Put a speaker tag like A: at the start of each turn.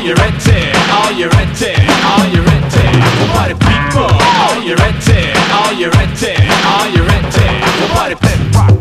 A: you ready? Are you ready? Are you ready? Party people, are you ready? Are you ready? Are you ready? Party people.